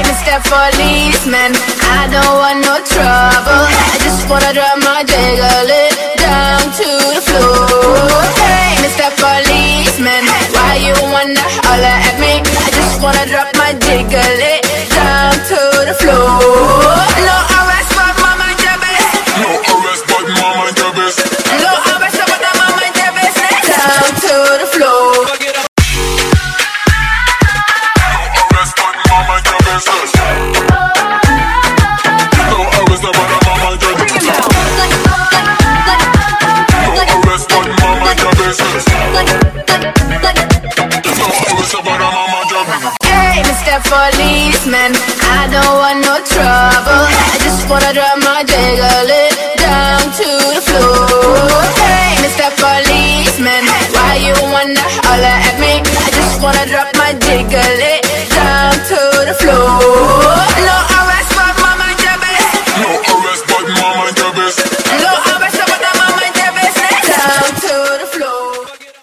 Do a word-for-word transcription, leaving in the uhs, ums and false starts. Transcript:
Mister Policeman, I don't want no trouble. I just wanna drop my jiggle it down to the floor. Hey, Mister Policeman, why you wanna holler at me? I just wanna drop my jiggle it down to the floor. No arrest, but mama your best. No arrest, but mama your best. No arrest, but mama your best. Down to the floor. Hey, Mister Policeman, I don't want no trouble. I just wanna drop my jiggle it down to the floor. Hey, Mister Policeman, why you wanna holler at me? I just wanna drop my jiggle it